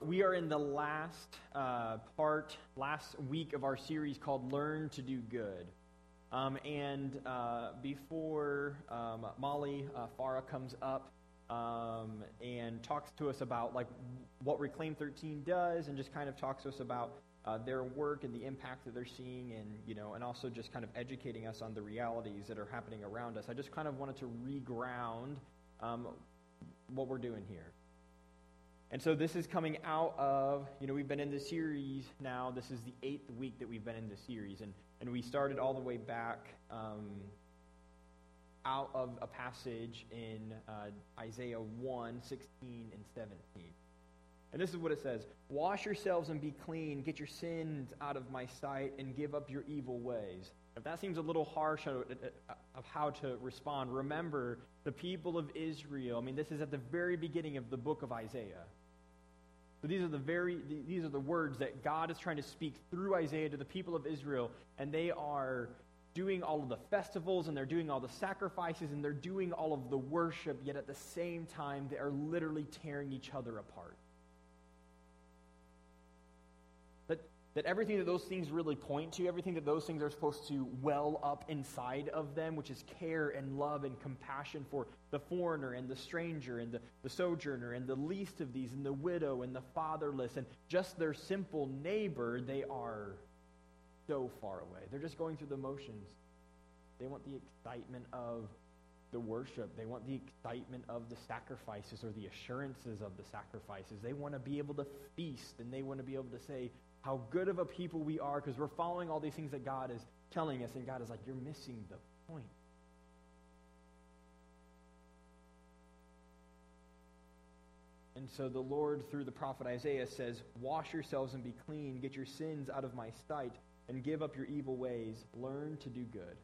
We are in the last last week of our series called Learn to Do Good. Before Molly Farah comes up and talks to us about what Reclaim 13 does, and just kind of talks to us about their work and the impact that they're seeing, and also just kind of educating us on the realities that are happening around us, I just kind of wanted to reground what we're doing here. And so this is coming out of, we've been in this series now. This is the 8th week that we've been in this series. And we started all the way back out of a passage in Isaiah 1, 16 and 17. And this is what it says: "Wash yourselves and be clean, get your sins out of my sight, and give up your evil ways." If that seems a little harsh of how to respond, remember the people of Israel. This is at the very beginning of the book of Isaiah. So these are the words that God is trying to speak through Isaiah to the people of Israel, and they are doing all of the festivals, and they're doing all the sacrifices, and they're doing all of the worship, yet at the same time they are literally tearing each other apart. That everything that those things really point to, everything that those things are supposed to well up inside of them, which is care and love and compassion for the foreigner and the stranger and the sojourner and the least of these and the widow and the fatherless and just their simple neighbor, they are so far away. They're just going through the motions. They want the excitement of the worship. They want the excitement of the sacrifices or the assurances of the sacrifices. They want to be able to feast, and they want to be able to say how good of a people we are because we're following all these things that God is telling us, and God is like, you're missing the point. And so the Lord, through the prophet Isaiah, says, "Wash yourselves and be clean, get your sins out of my sight, and give up your evil ways. Learn to do good.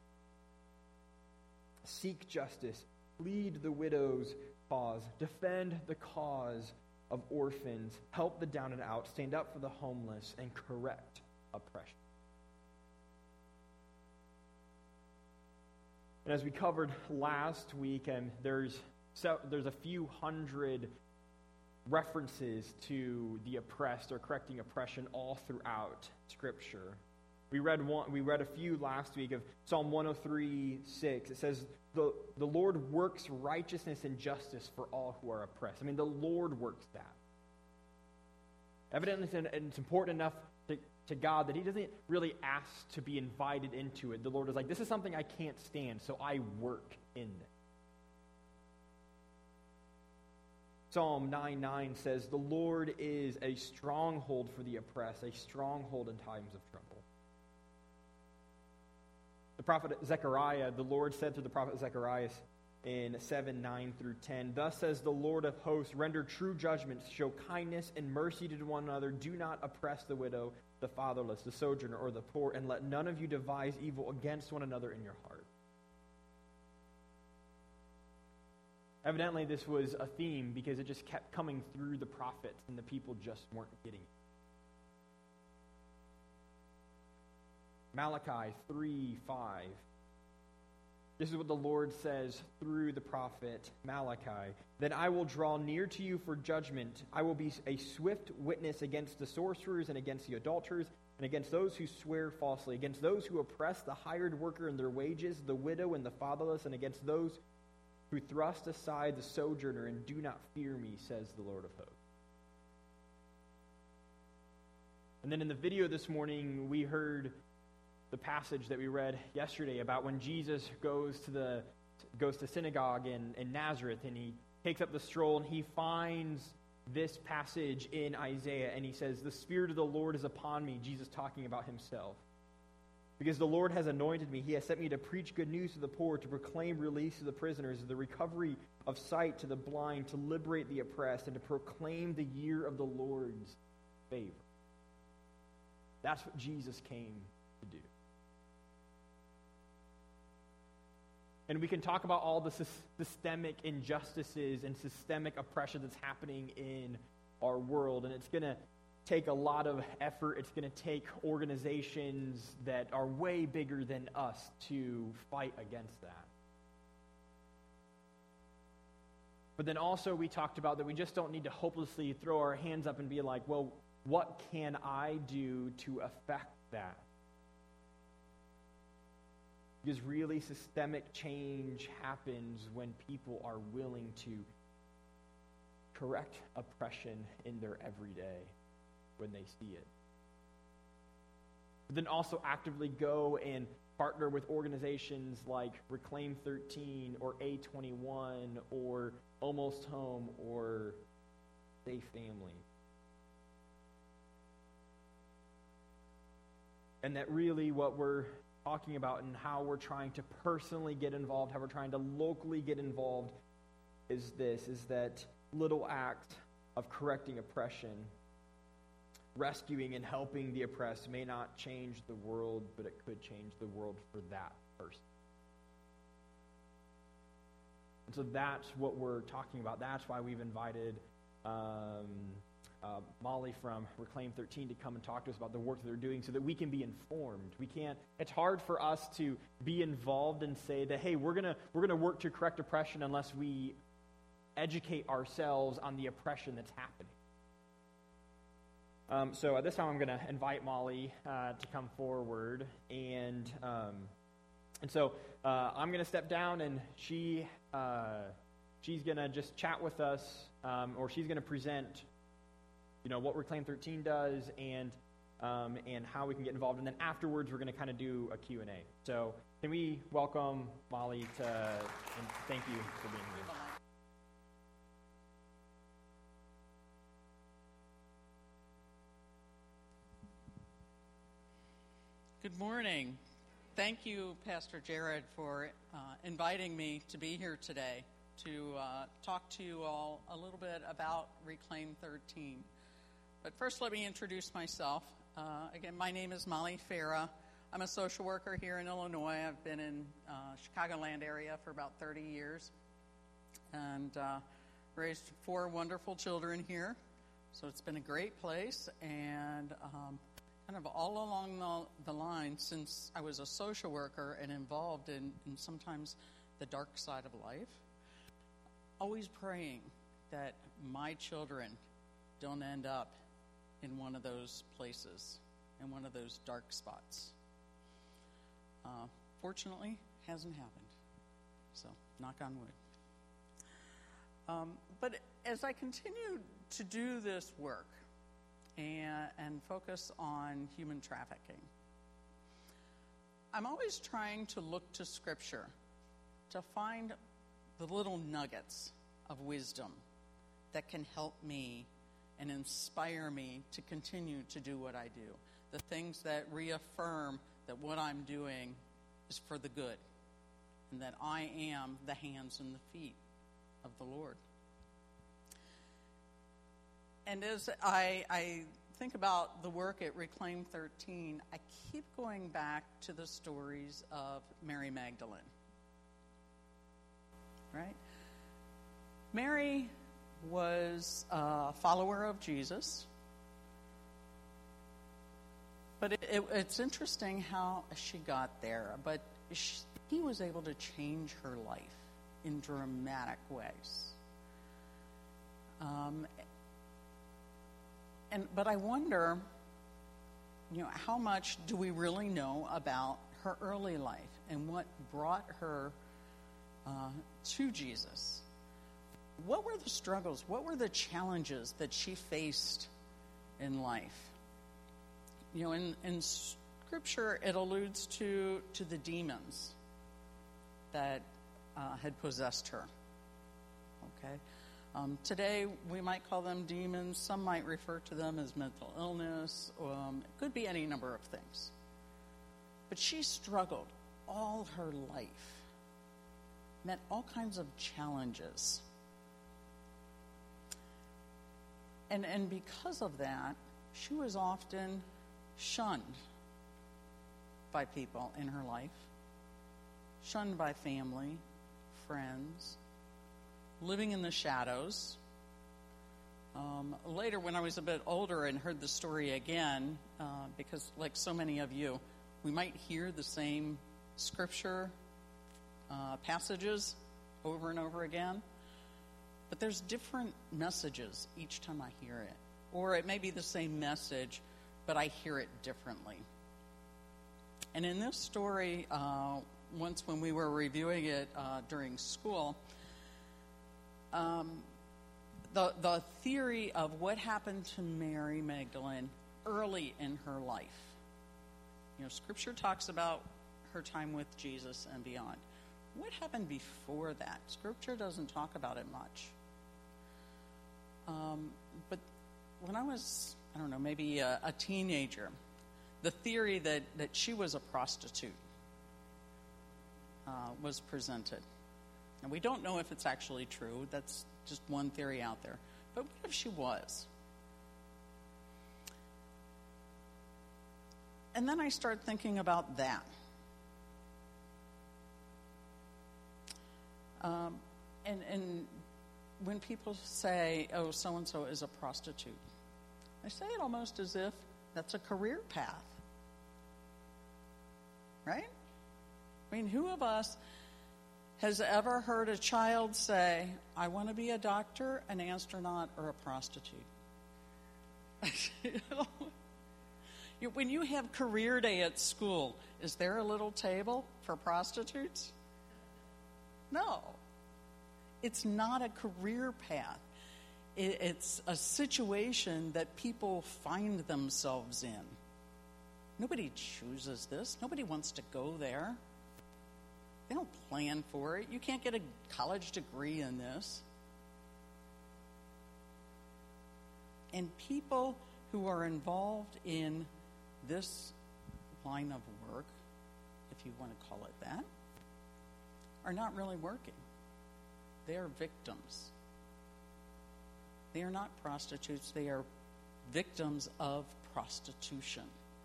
Seek justice, plead the widow's cause, defend the cause of orphans, help the down and out, stand up for the homeless, and correct oppression." And as we covered last week, there's a few hundred references to the oppressed or correcting oppression all throughout Scripture. We read a few last week of Psalm 103:6. It says, the Lord works righteousness and justice for all who are oppressed. The Lord works that. Evidently, it's important enough to God that he doesn't really ask to be invited into it. The Lord is like, this is something I can't stand, so I work in it. Psalm 9:9 says, "The Lord is a stronghold for the oppressed, a stronghold in times of trouble." The prophet Zechariah, the Lord said through the prophet Zechariah in 7:9-10, "Thus says the Lord of hosts, render true judgments, show kindness and mercy to one another, do not oppress the widow, the fatherless, the sojourner, or the poor, and let none of you devise evil against one another in your heart." Evidently, this was a theme because it just kept coming through the prophets, and the people just weren't getting it. Malachi 3:5. This is what the Lord says through the prophet Malachi. "Then I will draw near to you for judgment. I will be a swift witness against the sorcerers and against the adulterers and against those who swear falsely, against those who oppress the hired worker in their wages, the widow and the fatherless, and against those who thrust aside the sojourner and do not fear me, says the Lord of hosts." And then in the video this morning, we heard the passage that we read yesterday about when Jesus goes to synagogue in Nazareth, and he takes up the scroll and he finds this passage in Isaiah, and he says, "The Spirit of the Lord is upon me," Jesus talking about himself, "because the Lord has anointed me. He has sent me to preach good news to the poor, to proclaim release to the prisoners, the recovery of sight to the blind, to liberate the oppressed, and to proclaim the year of the Lord's favor." That's what Jesus came to do. And we can talk about all the systemic injustices and systemic oppression that's happening in our world, and it's going to take a lot of effort. It's going to take organizations that are way bigger than us to fight against that. But then also we talked about that we just don't need to hopelessly throw our hands up and be like, well, what can I do to affect that? Because really systemic change happens when people are willing to correct oppression in their everyday when they see it. But then also actively go and partner with organizations like Reclaim 13 or A21 or Almost Home or Safe Family. And that really what we're talking about and how we're trying to personally get involved, how we're trying to locally get involved is that little act of correcting oppression, rescuing and helping the oppressed may not change the world, but it could change the world for that person. And so that's what we're talking about. That's why we've invited Molly from Reclaim 13 to come and talk to us about the work that they're doing so that we can be informed. It's hard for us to be involved and say that, hey, we're gonna work to correct oppression unless we educate ourselves on the oppression that's happening. So at this time, I'm going to invite Molly to come forward, and so I'm going to step down, and she's going to just chat with us, or she's going to present, what Reclaim 13 does, and how we can get involved, and then afterwards we're going to kind of do a Q&A. So can we welcome Molly and thank you for being here. Good morning. Thank you, Pastor Jared, for inviting me to be here today to talk to you all a little bit about Reclaim 13. But first, let me introduce myself. Again, my name is Molly Farah. I'm a social worker here in Illinois. I've been in Chicagoland area for about 30 years and raised 4 wonderful children here. So it's been a great place, and kind of all along the line since I was a social worker and involved in sometimes the dark side of life, always praying that my children don't end up in one of those places, in one of those dark spots. Fortunately, hasn't happened. So, knock on wood. But as I continue to do this work, and focus on human trafficking, I'm always trying to look to Scripture to find the little nuggets of wisdom that can help me and inspire me to continue to do what I do. The things that reaffirm that what I'm doing is for the good and that I am the hands and the feet of the Lord. And as I think about the work at Reclaim 13, I keep going back to the stories of Mary Magdalene. Right? Mary was a follower of Jesus. But it's interesting how she got there. But he was able to change her life in dramatic ways. But I wonder, how much do we really know about her early life and what brought her to Jesus? What were the struggles? What were the challenges that she faced in life? In Scripture, it alludes to the demons that had possessed her. Okay? Today, we might call them demons. Some might refer to them as mental illness. It could be any number of things. But she struggled all her life, met all kinds of challenges. And because of that, she was often shunned by people in her life, shunned by family, friends, living in the shadows. Later, when I was a bit older and heard the story again, because like so many of you, we might hear the same scripture passages over and over again. But there's different messages each time I hear it. Or it may be the same message, but I hear it differently. And in this story, once when we were reviewing it during school, the theory of what happened to Mary Magdalene early in her life. Scripture talks about her time with Jesus and beyond. What happened before that? Scripture doesn't talk about it much. But when I was, maybe a teenager, the theory that she was a prostitute was presented. And we don't know if it's actually true. That's just one theory out there. But what if she was? And then I start thinking about that. And when people say, oh, so-and-so is a prostitute, I say it almost as if that's a career path. Right? I mean, who of us has ever heard a child say, I want to be a doctor, an astronaut, or a prostitute? When you have career day at school, is there a little table for prostitutes? No. It's not a career path. It's a situation that people find themselves in. Nobody chooses this. Nobody wants to go there. They don't plan for it. You can't get a college degree in this. And people who are involved in this line of work, if you want to call it that, are not really working. They are victims. They are not prostitutes. They are victims of prostitution.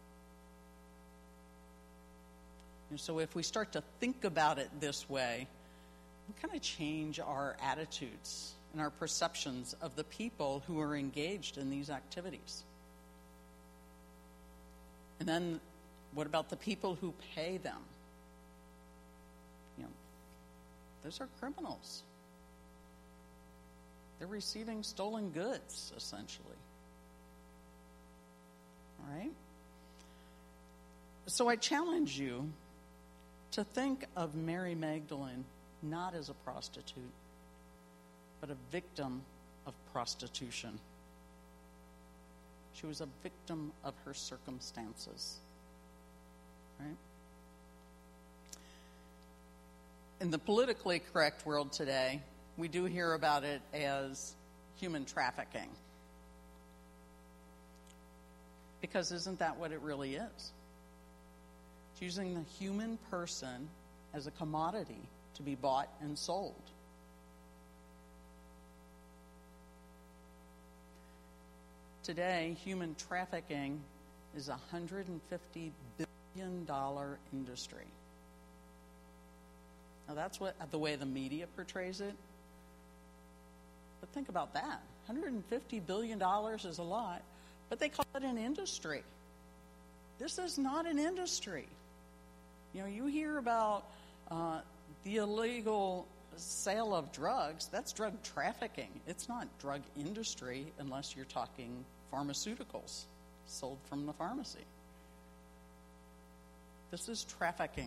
And so if we start to think about it this way, we kind of change our attitudes and our perceptions of the people who are engaged in these activities. And then what about the people who pay them? Those are criminals. They're receiving stolen goods, essentially. All right? So I challenge you to think of Mary Magdalene not as a prostitute, but a victim of prostitution. She was a victim of her circumstances. Right? In the politically correct world today, we do hear about it as human trafficking. Because isn't that what it really is? It's using the human person as a commodity to be bought and sold. Today, human trafficking is a $150 billion industry. Now that's the way the media portrays it. But think about that. $150 billion is a lot, but they call it an industry. This is not an industry. You hear about the illegal sale of drugs. That's drug trafficking. It's not drug industry unless you're talking pharmaceuticals sold from the pharmacy. This is trafficking.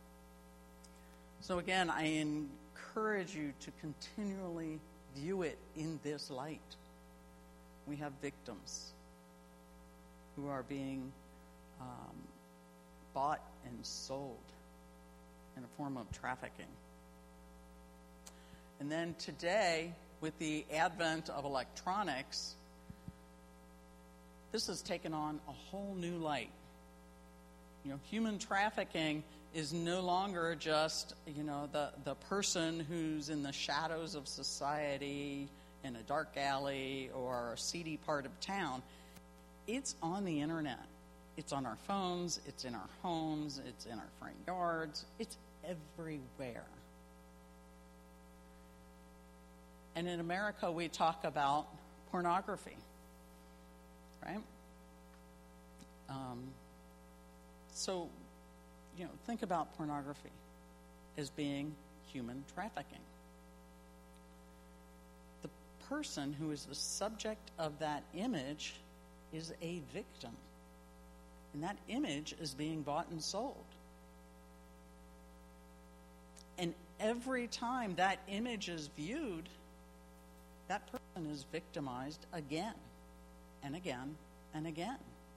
So again, I encourage you to continually view it in this light. We have victims who are being bought and sold in a form of trafficking. And then today, with the advent of electronics, this has taken on a whole new light. Human trafficking is no longer just, the person who's in the shadows of society in a dark alley or a seedy part of town. It's on the internet. It's on our phones. It's in our homes. It's in our front yards. It's everywhere. And in America, we talk about pornography, right? So, think about pornography as being human trafficking. The person who is the subject of that image is a victim. And that image is being bought and sold. And every time that image is viewed, that person is victimized again and again and again.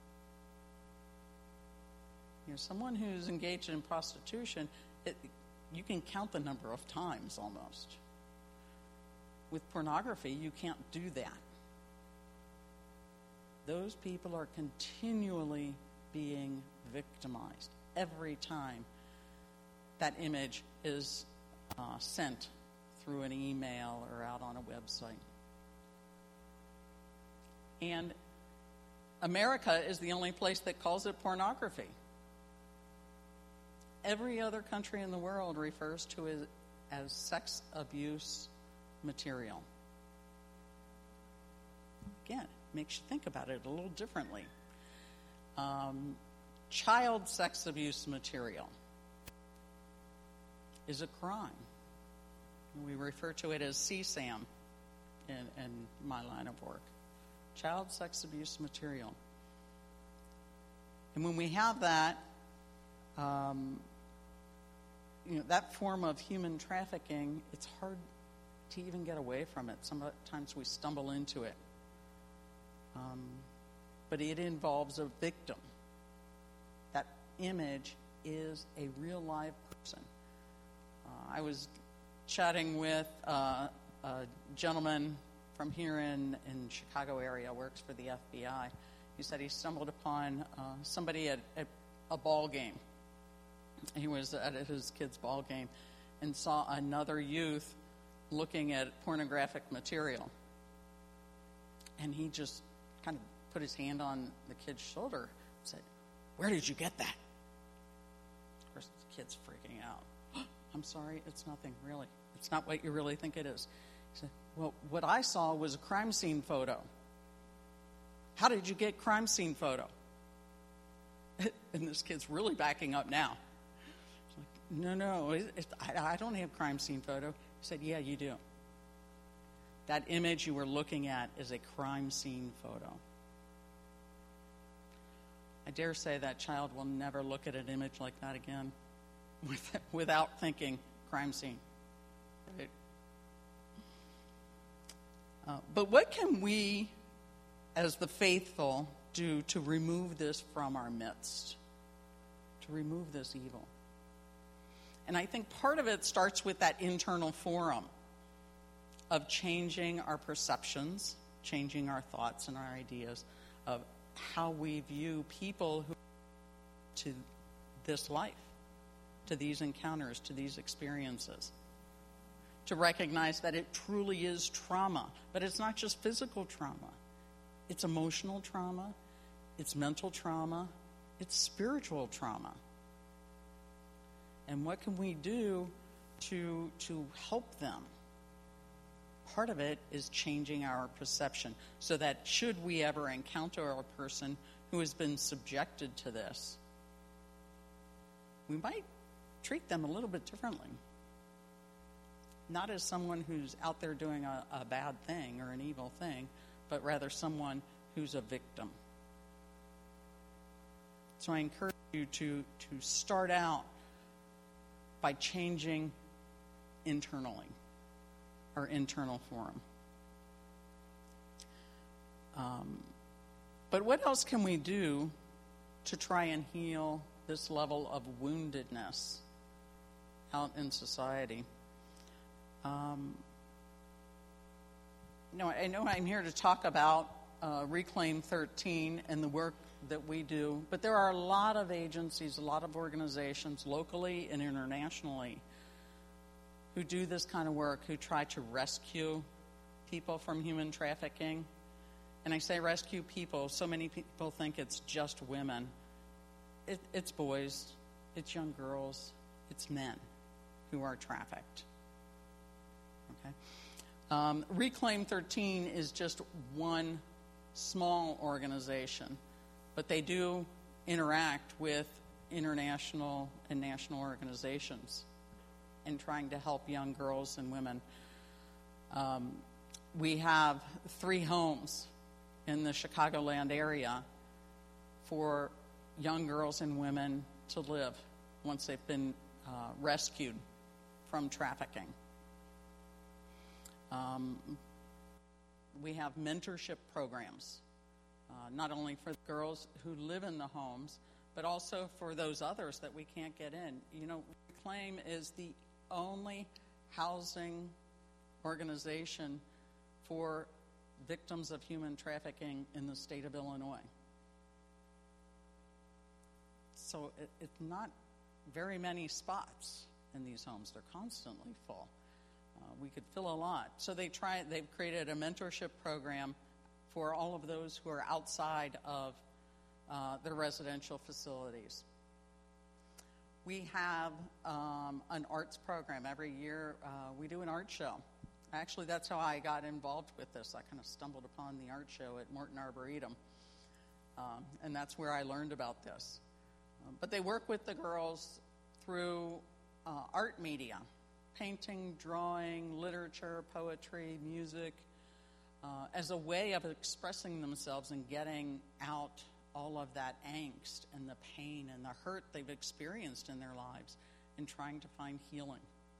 Someone who's engaged in prostitution, you can count the number of times almost. With pornography, you can't do that. Those people are continually being victimized every time that image is sent through an email or out on a website. And America is the only place that calls it pornography. Every other country in the world refers to it as sex abuse material. Again, it makes you think about it a little differently. Child sex abuse material is a crime. We refer to it as CSAM in my line of work. Child sex abuse material. And when we have that, that form of human trafficking, it's hard to even get away from it. Sometimes we stumble into it. But it involves a victim. That image is a real live person. I was chatting with a gentleman from here in Chicago area, works for the FBI. He said he stumbled upon somebody at a ball game. He was at his kid's ball game and saw another youth looking at pornographic material. And he just kind of put his hand on the kid's shoulder and said, "Where did you get that?" Of course, the kid's freaking out. "I'm sorry, it's nothing, really. It's not what you really think it is." He said, "Well, what I saw was a crime scene photo." "How did you get crime scene photo?" And this kid's really backing up now. He's like, No, I don't have crime scene photo. He said, "Yeah, you do. That image you were looking at is a crime scene photo." I dare say that child will never look at an image like that again without thinking crime scene. Right? But what can we, as the faithful, do to remove this from our midst? To remove this evil? And I think part of it starts with that internal forum of changing our perceptions, changing our thoughts and our ideas of how we view people who to this life, to these encounters, to these experiences. To recognize that it truly is trauma, but it's not just physical trauma. It's emotional trauma, it's mental trauma, it's spiritual trauma. And what can we do to help them? Part of it is changing our perception so that should we ever encounter a person who has been subjected to this, we might treat them a little bit differently. Not as someone who's out there doing a bad thing or an evil thing, but rather someone who's a victim. So I encourage you to start out by changing internally, our internal forum. But what else can we do to try and heal this level of woundedness out in society? I know I'm here to talk about Reclaim 13 and the work that we do, but there are a lot of agencies, a lot of organizations, locally and internationally, who do this kind of work, who try to rescue people from human trafficking. And I say rescue people, so many people think it's just women. It's boys, it's young girls, it's men who are trafficked. Okay? Reclaim 13 is just one small organization, but they do interact with international and national organizations in trying to help young girls and women. We have 3 homes in the Chicagoland area for young girls and women to live once they've been rescued from trafficking. We have mentorship programs, not only for the girls who live in the homes, but also for those others that we can't get in. You know, Reclaim is the only housing organization for victims of human trafficking in the state of Illinois. So it's not very many spots in these homes. They're constantly full. We could fill a lot. So they've created a mentorship program for all of those who are outside of their residential facilities. We have an arts program. Every year we do an art show. Actually, that's how I got involved with this. I kind of stumbled upon the art show at Morton Arboretum, and that's where I learned about this. But they work with the girls through art media, painting, drawing, literature, poetry, music, as a way of expressing themselves and getting out all of that angst and the pain and the hurt they've experienced in their lives and trying to find healing.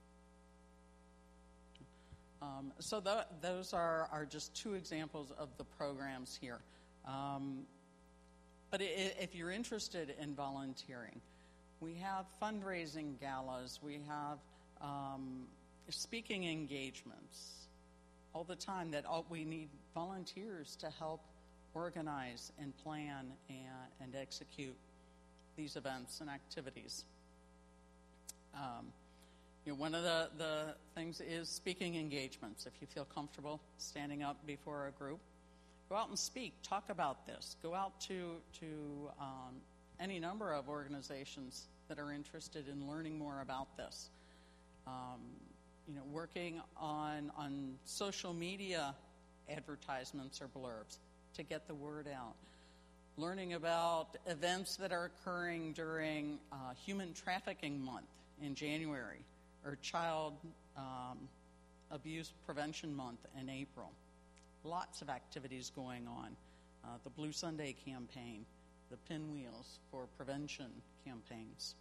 So those are just 2 examples of the programs here. But if you're interested in volunteering, we have fundraising galas, we have speaking engagements all the time that we need volunteers to help organize and plan and execute these events and activities. One of the things is speaking engagements. If you feel comfortable standing up before a group, go out and speak. Talk about this. Go out to any number of organizations that are interested in learning more about this. Working on social media advertisements or blurbs to get the word out. Learning about events that are occurring during Human Trafficking Month in January, or Child Abuse Prevention Month in April. Lots of activities going on. The Blue Sunday campaign, the Pinwheels for prevention campaigns.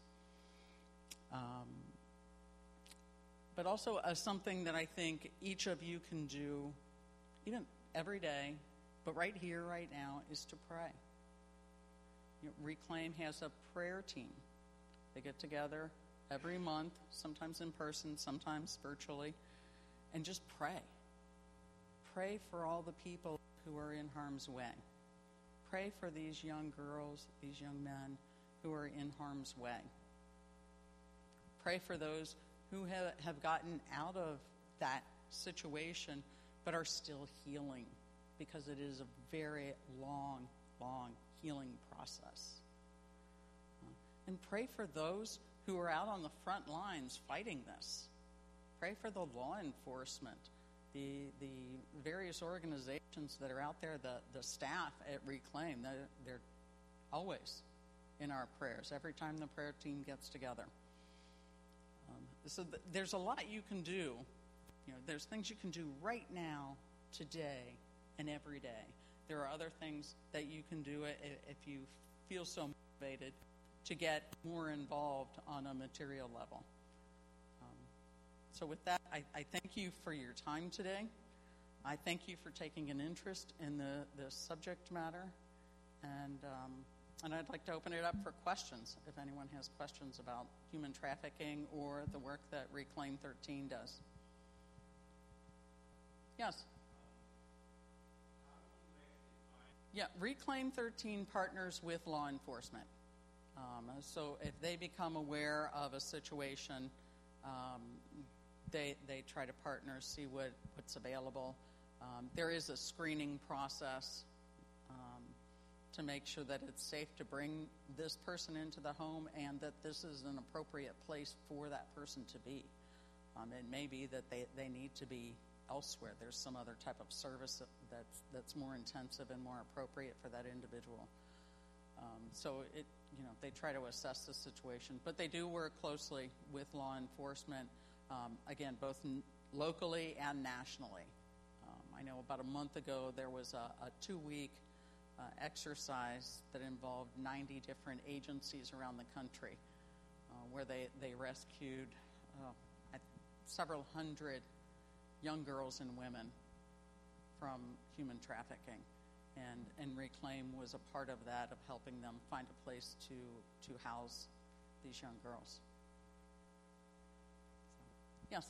But also something that I think each of you can do, even every day, but right here, right now, is to pray. Reclaim has a prayer team. They get together every month, sometimes in person, sometimes virtually, and just pray. Pray for all the people who are in harm's way. Pray for these young girls, these young men who are in harm's way. Pray for those who have gotten out of that situation but are still healing, because it is a very long, long healing process. And pray for those who are out on the front lines fighting this. Pray for the law enforcement, the various organizations that are out there, the staff at Reclaim. They're always in our prayers every time the prayer team gets together. So there's a lot you can do. There's things you can do right now, today, and every day. There are other things that you can do if you feel so motivated to get more involved on a material level. So with that, I thank you for your time today. I thank you for taking an interest in the subject matter. And I'd like to open it up for questions, if anyone has questions about human trafficking or the work that Reclaim 13 does. Yes? Yeah, Reclaim 13 partners with law enforcement. So if they become aware of a situation, they try to partner, see what's available. There is a screening process to make sure that it's safe to bring this person into the home and that this is an appropriate place for that person to be. It may be that they need to be elsewhere. There's some other type of service that's more intensive and more appropriate for that individual. So they try to assess the situation, but they do work closely with law enforcement, again, both locally and nationally. I I know about a month ago there was a 2-week exercise that involved 90 different agencies around the country where they rescued several hundred young girls and women from human trafficking. And Reclaim was a part of that, of helping them find a place to house these young girls. Yes?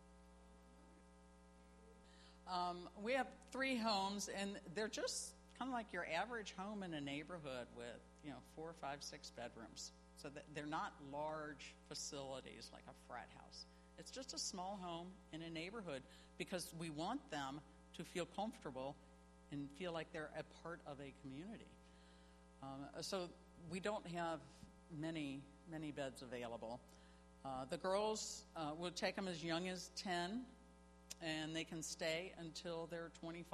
We have 3 homes, and they're just kind of like your average home in a neighborhood with, 4, 5, 6 bedrooms. So they're not large facilities like a frat house. It's just a small home in a neighborhood because we want them to feel comfortable and feel like they're a part of a community. So we don't have many beds available. The girls, we'll take them as young as 10, and they can stay until they're 25.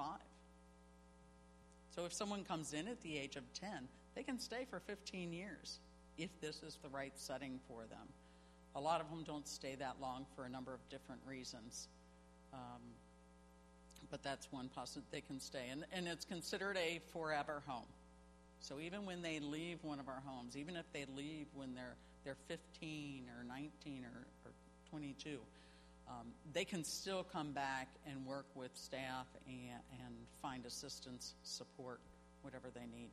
So if someone comes in at the age of 10, they can stay for 15 years if this is the right setting for them. A lot of them don't stay that long for a number of different reasons. But that's one possibility. They can stay. And it's considered a forever home. So even when they leave one of our homes, even if they leave when they're 15 or 19 or 22, they can still come back and work with staff and find assistance, support, whatever they need.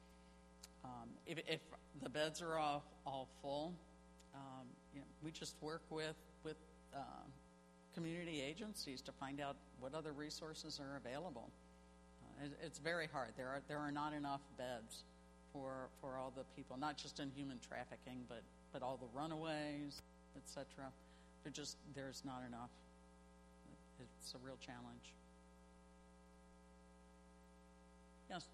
If the beds are all full, we just work with community agencies to find out what other resources are available. It's very hard. There are not enough beds for all the people, not just in human trafficking, but all the runaways, etc. There's not enough. It's a real challenge. Yes.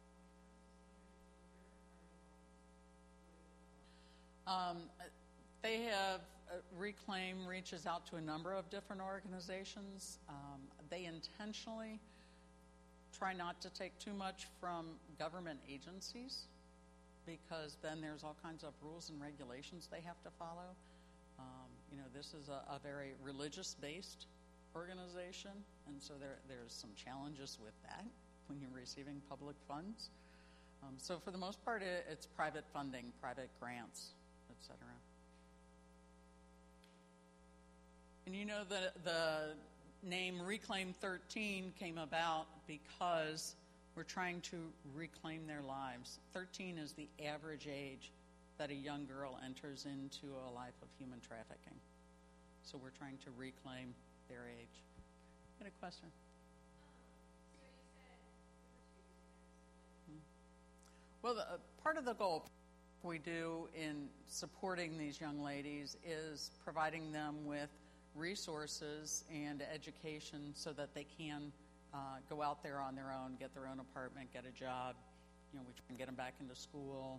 They have Reclaim reaches out to a number of different organizations. They intentionally try not to take too much from government agencies because then there's all kinds of rules and regulations they have to follow. This is a very religious-based organization, and so there's some challenges with that when you're receiving public funds. So for the most part, it's private funding, private grants, etc. And the name Reclaim 13 came about because we're trying to reclaim their lives. 13 is the average age that a young girl enters into a life of human trafficking. So we're trying to reclaim their age. You had a question? Well, part of the goal we do in supporting these young ladies is providing them with resources and education so that they can go out there on their own, get their own apartment, get a job. We try and get them back into school.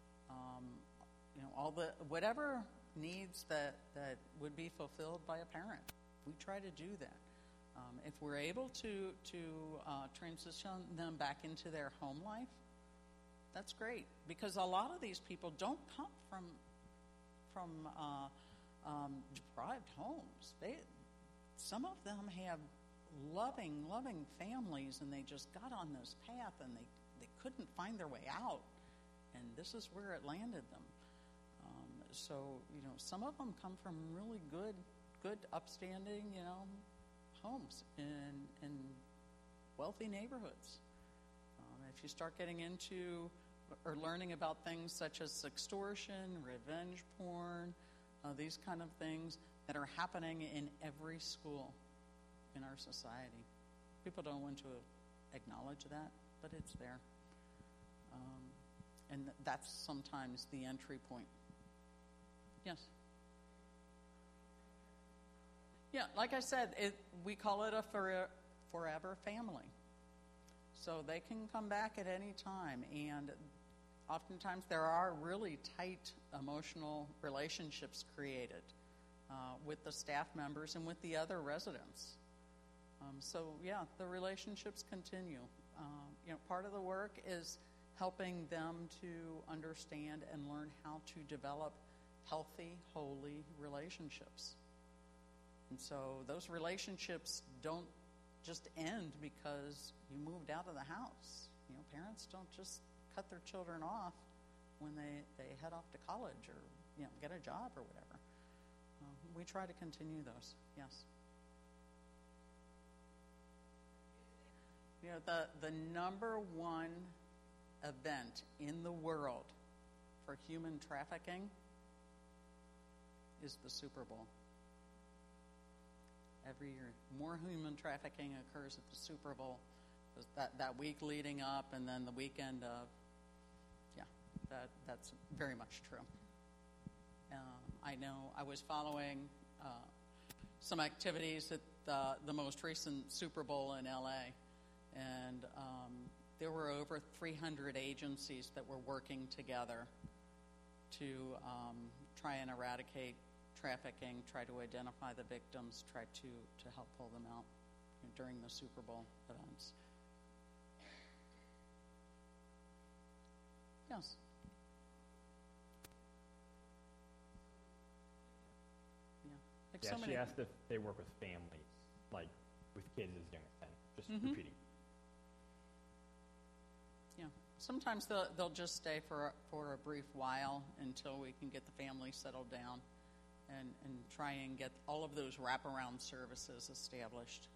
All the whatever needs that would be fulfilled by a parent. We try to do that. If we're able to transition them back into their home life, that's great, because a lot of these people don't come from deprived homes. Some of them have loving families, and they just got on this path, and they couldn't find their way out, and this is where it landed them. So some of them come from really good, upstanding, homes in wealthy neighborhoods. If you start getting into or learning about things such as extortion, revenge porn, these kind of things that are happening in every school in our society. People don't want to acknowledge that, but it's there. And that's sometimes the entry point. Yes? Yeah, like I said, we call it a forever family. So they can come back at any time, and oftentimes there are really tight emotional relationships created with the staff members and with the other residents. The relationships continue. Part of the work is helping them to understand and learn how to develop healthy, holy relationships. And so those relationships don't just end because you moved out of the house. Parents don't just cut their children off when they head off to college or get a job or whatever. We try to continue those. Yes. The number one event in the world for human trafficking is the Super Bowl. Every year, more human trafficking occurs at the Super Bowl. That week leading up, and then the weekend of. That's very much true. I know I was following some activities at the most recent Super Bowl in L.A., and there were over 300 agencies that were working together to try and eradicate trafficking, try to identify the victims, try to help pull them out during the Super Bowl events. Yes. Yeah, she asked if they work with families, like with kids as young as 10. Just repeating. Yeah. Sometimes they'll just stay for a brief while until we can get the family settled down and try and get all of those wraparound services established.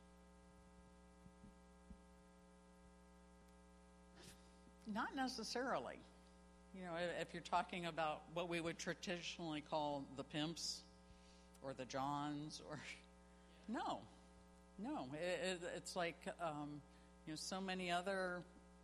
Not necessarily. If you're talking about what we would traditionally call the pimps or the Johns, or no, it's like so many other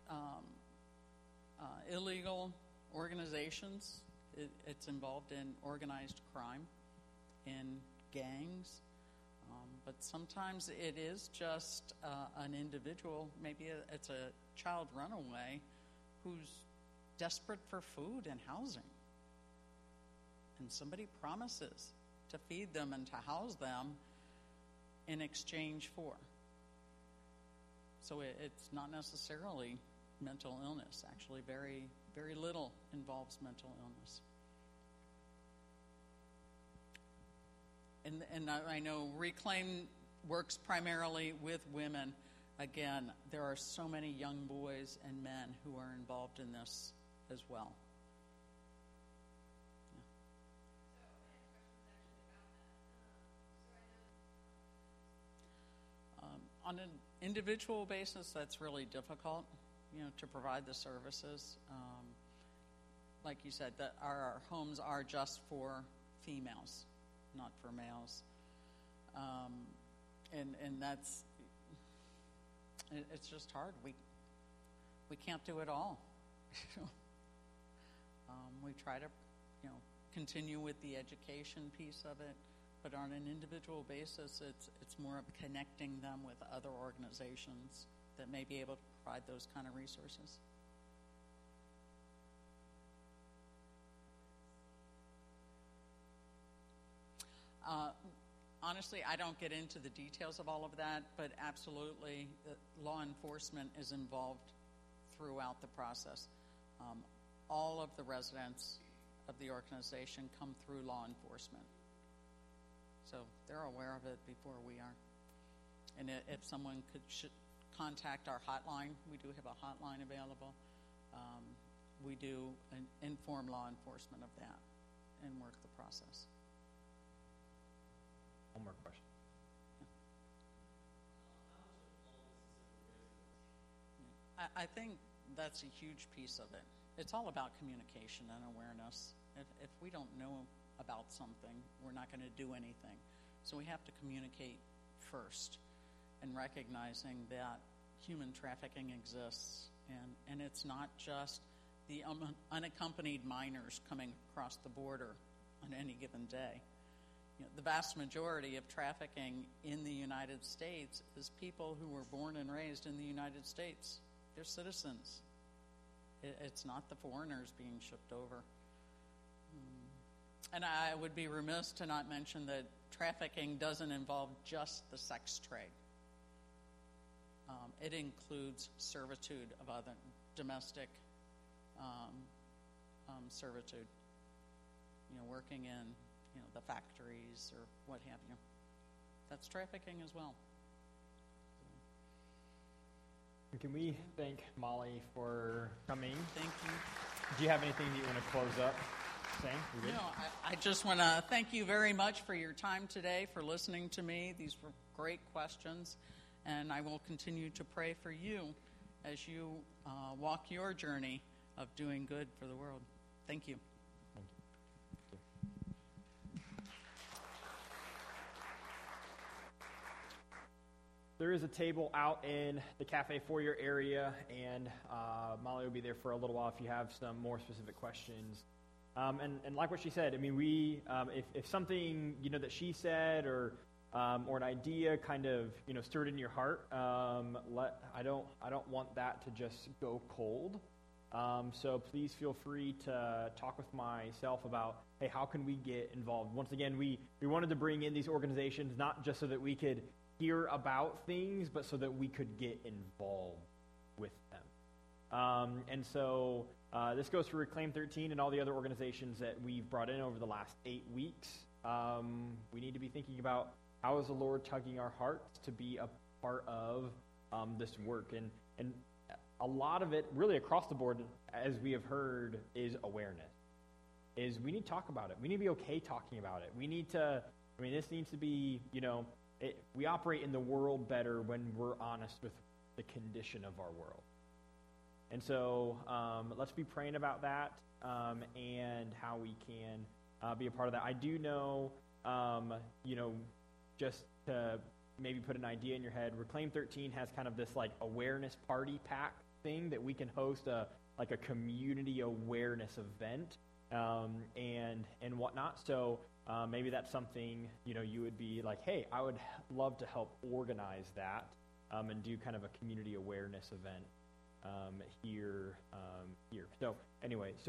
illegal organizations. It's involved in organized crime, in gangs, but sometimes it is just an individual. Maybe it's a child runaway who's desperate for food and housing, and somebody promises to feed them and to house them in exchange for. So it's not necessarily mental illness. Actually, very, very little involves mental illness. And I know Reclaim works primarily with women. Again, there are so many young boys and men who are involved in this as well. On an individual basis, that's really difficult, to provide the services. Like you said, that our homes are just for females, not for males. And that's, it's just hard. We can't do it all. We try to, continue with the education piece of it, but on an individual basis, it's more of connecting them with other organizations that may be able to provide those kind of resources. Honestly, I don't get into the details of all of that, but absolutely, law enforcement is involved throughout the process. All of the residents of the organization come through law enforcement. So they're aware of it before we are. And if someone should contact our hotline, we do have a hotline available. We do inform law enforcement of that and work the process. One more question. Yeah. I think that's a huge piece of it. It's all about communication and awareness. If we don't know about something, we're not going to do anything. So we have to communicate first, and recognizing that human trafficking exists, and it's not just the unaccompanied minors coming across the border on any given day. The vast majority of trafficking in the United States is people who were born and raised in the United States. They're citizens. It's not the foreigners being shipped over. And I would be remiss to not mention that trafficking doesn't involve just the sex trade. It includes servitude of other domestic servitude. Working in the factories or what have you. That's trafficking as well. Can we thank Molly for coming? Thank you. Do you have anything that you want to close up saying? You good? No, I just want to thank you very much for your time today, for listening to me. These were great questions, and I will continue to pray for you as you walk your journey of doing good for the world. Thank you. There is a table out in the cafe foyer area, and Molly will be there for a little while if you have some more specific questions. And like what she said, I mean, if something that she said or an idea kind of stirred in your heart, I don't want that to just go cold. So please feel free to talk with myself about, hey, how can we get involved? Once again, we wanted to bring in these organizations not just so that we could hear about things, but so that we could get involved with them. And so this goes for Reclaim 13 and all the other organizations that we've brought in over the last 8 weeks. We need to be thinking about how is the Lord tugging our hearts to be a part of this work. And a lot of it, really across the board, as we have heard, is awareness. Is we need to talk about it. We need to be okay talking about it. We need to, this needs to be, we operate in the world better when we're honest with the condition of our world. And so let's be praying about that and how we can be a part of that. I do know, just to maybe put an idea in your head, Reclaim 13 has kind of this like awareness party pack thing that we can host a community awareness event and whatnot. So maybe that's something, you would be like, hey, I would love to help organize that and do kind of a community awareness event here. So anyway, so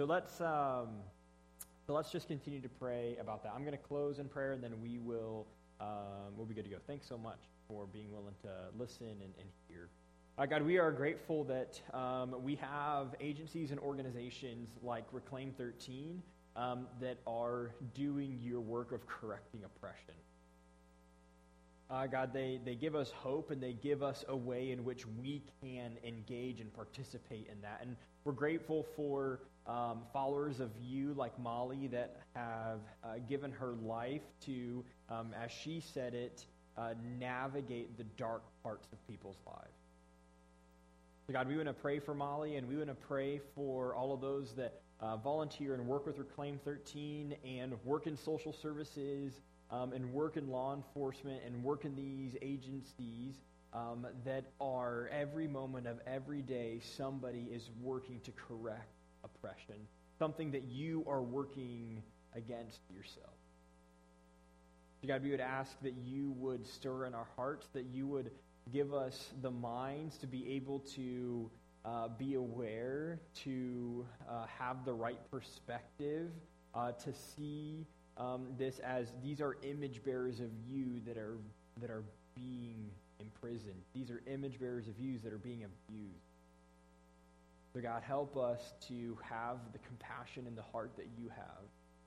let's just continue to pray about that. I'm going to close in prayer, and then we'll be good to go. Thanks so much for being willing to listen and hear. God, we are grateful that we have agencies and organizations like Reclaim 13 that are doing your work of correcting oppression. God, they give us hope, and they give us a way in which we can engage and participate in that. And we're grateful for followers of you like Molly that have given her life to, as she said it, navigate the dark parts of people's lives. So God, we want to pray for Molly, and we want to pray for all of those that volunteer and work with Reclaim 13 and work in social services and work in law enforcement and work in these agencies that are every moment of every day somebody is working to correct oppression, something that you are working against yourself. So God, we would ask that you would stir in our hearts, that you would give us the minds to be able to be aware, to have the right perspective, to see this as these are image bearers of you that are being imprisoned. These are image bearers of you that are being abused. So God, help us to have the compassion in the heart that you have,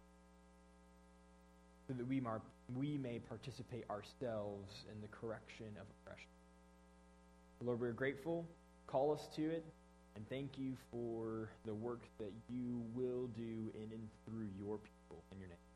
so that we may participate ourselves in the correction of oppression. Lord, we're grateful. Call us to it, and thank you for the work that you will do in and through your people. In your name.